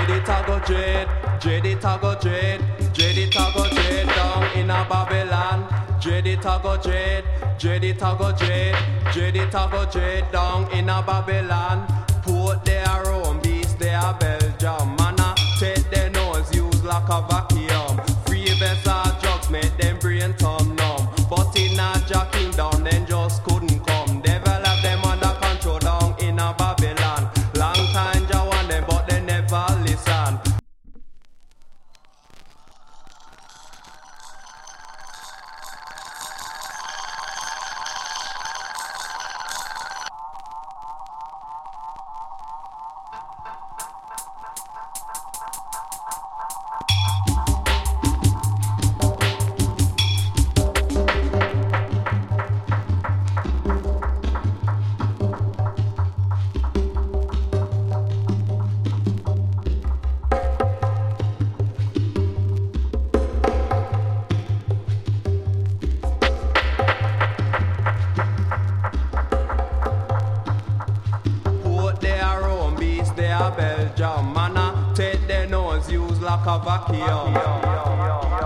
it a go dread, dread it a go dread, dread it a go dread down in a Babylon. Dread it a go dread, dread it a go dread, dread it a go dread down in a Babylon. Port they are Rome, beast they are Belgium. Man a take their nose, use like a vacuum. Free vessel drugs make them brain turn numb. But in a Jack Kingdom, then just couldn't come. Devil have them under control down in a Babylon. Long time Jah want them, but they never listen. Belgium, man a take their nose, use like a vacuum.